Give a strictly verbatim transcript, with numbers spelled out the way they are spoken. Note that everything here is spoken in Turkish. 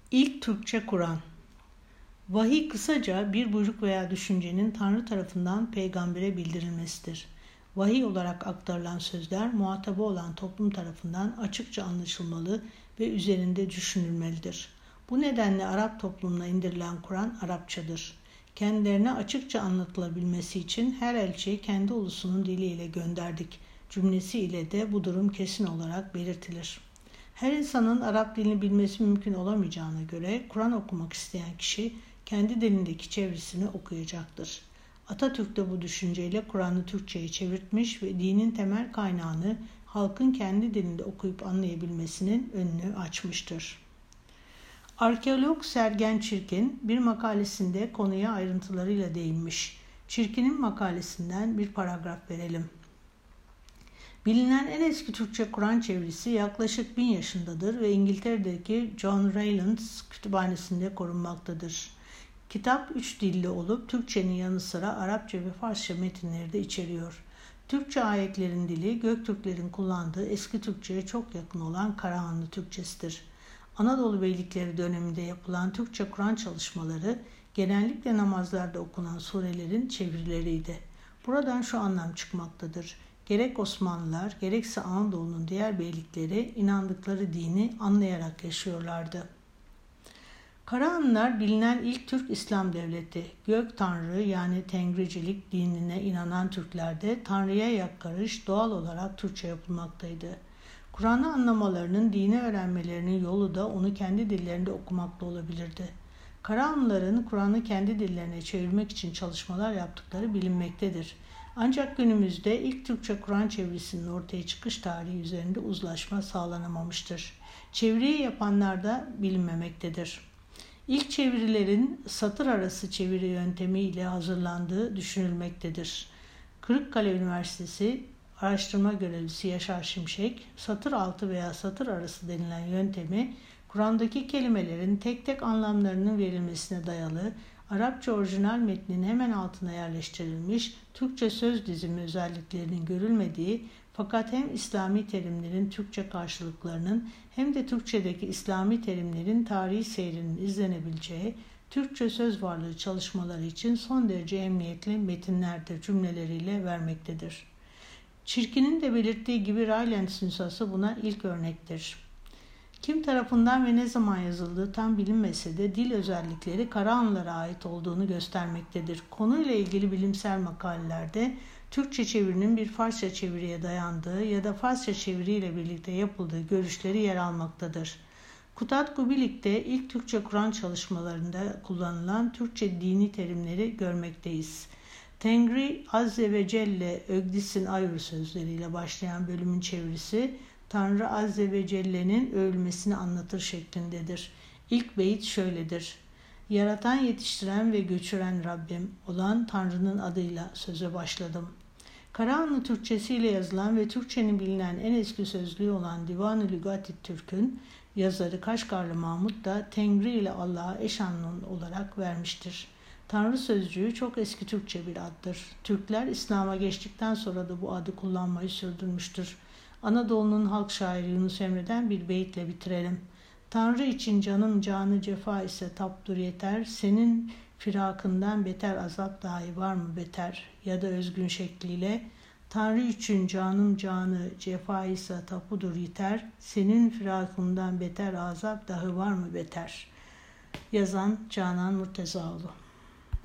İlk Türkçe Kur'an. Vahiy kısaca bir buyruk veya düşüncenin Tanrı tarafından peygambere bildirilmesidir. Vahiy olarak aktarılan sözler muhatabı olan toplum tarafından açıkça anlaşılmalı ve üzerinde düşünülmelidir. Bu nedenle Arap toplumuna indirilen Kur'an Arapçadır. Kendilerine açıkça anlatılabilmesi için her elçiyi kendi ulusunun diliyle gönderdik cümlesi ile de bu durum kesin olarak belirtilir. Her insanın Arap dilini bilmesi mümkün olamayacağına göre Kur'an okumak isteyen kişi kendi dilindeki çevirisini okuyacaktır. Atatürk de bu düşünceyle Kur'an'ı Türkçe'ye çevirtmiş ve dinin temel kaynağını halkın kendi dilinde okuyup anlayabilmesinin önünü açmıştır. Arkeolog Sergen Çirkin bir makalesinde konuya ayrıntılarıyla değinmiş. Çirkin'in makalesinden bir paragraf verelim. Bilinen en eski Türkçe Kur'an çevirisi yaklaşık bin yaşındadır ve İngiltere'deki John Rylands kütüphanesinde korunmaktadır. Kitap üç dilli olup Türkçenin yanı sıra Arapça ve Farsça metinleri de içeriyor. Türkçe ayetlerin dili Göktürklerin kullandığı eski Türkçe'ye çok yakın olan Karahanlı Türkçesidir. Anadolu Beylikleri döneminde yapılan Türkçe Kur'an çalışmaları genellikle namazlarda okunan surelerin çevirileriydi. Buradan şu anlam çıkmaktadır. Gerek Osmanlılar gerekse Anadolu'nun diğer beylikleri inandıkları dini anlayarak yaşıyorlardı. Karahanlılar bilinen ilk Türk İslam devleti. Gök Tanrı yani Tengricilik dinine inanan Türklerde Tanrı'ya yakarış doğal olarak Türkçe yapılmaktaydı. Kur'an'ı anlamalarının, dini öğrenmelerinin yolu da onu kendi dillerinde okumakla olabilirdi. Karahanlıların Kur'an'ı kendi dillerine çevirmek için çalışmalar yaptıkları bilinmektedir. Ancak günümüzde ilk Türkçe Kur'an çevirisinin ortaya çıkış tarihi üzerinde uzlaşma sağlanamamıştır. Çeviriyi yapanlar da bilinmemektedir. İlk çevirilerin satır arası çeviri yöntemiyle hazırlandığı düşünülmektedir. Kırıkkale Üniversitesi araştırma görevlisi Yaşar Şimşek, satır altı veya satır arası denilen yöntemi, Kur'an'daki kelimelerin tek tek anlamlarının verilmesine dayalı, Arapça orijinal metnin hemen altına yerleştirilmiş Türkçe söz dizimi özelliklerinin görülmediği fakat hem İslami terimlerin Türkçe karşılıklarının hem de Türkçedeki İslami terimlerin tarihi seyrinin izlenebileceği Türkçe söz varlığı çalışmaları için son derece emniyetli metinlerdir cümleleriyle vermektedir. Çirkin'in de belirttiği gibi Rylands nüshası buna ilk örnektir. Kim tarafından ve ne zaman yazıldığı tam bilinmese de dil özellikleri Karahanlılara ait olduğunu göstermektedir. Konuyla ilgili bilimsel makalelerde Türkçe çevirinin bir Farsça çeviriye dayandığı ya da Farsça çeviriyle birlikte yapıldığı görüşleri yer almaktadır. Kutat Kubilik'te ilk Türkçe Kur'an çalışmalarında kullanılan Türkçe dini terimleri görmekteyiz. Tengri Azze ve Celle Ögdis'in Ayur sözleriyle başlayan bölümün çevirisi Tanrı Azze ve Celle'nin övülmesini anlatır şeklindedir. İlk beyit şöyledir. Yaratan, yetiştiren ve göçüren Rabbim olan Tanrı'nın adıyla söze başladım. Karahanlı Türkçesiyle yazılan ve Türkçenin bilinen en eski sözlüğü olan Divan-ı Lügat-i Türk'ün yazarı Kaşgarlı Mahmud da Tengri ile Allah'a eş anlamlı olarak vermiştir. Tanrı sözcüğü çok eski Türkçe bir addır. Türkler İslam'a geçtikten sonra da bu adı kullanmayı sürdürmüştür. Anadolu'nun halk şairi Yunus Emre'den bir beyitle bitirelim. Tanrı için canım canı cefa ise tapdur yeter, senin firakından beter azap dahi var mı beter? Ya da özgün şekliyle Tanrı için canım canı cefa ise tapudur yeter, senin firakından beter azap dahi var mı beter? Yazan Canan Murtezaoğlu.